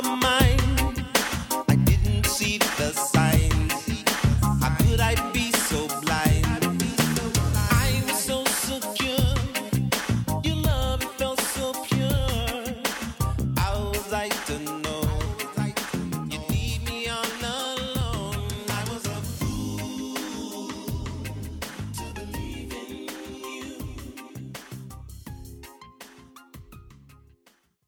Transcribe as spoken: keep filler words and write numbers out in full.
mind. I didn't see the signs. How could I be so blind? I was so secure. Your love, it felt so pure. How was I to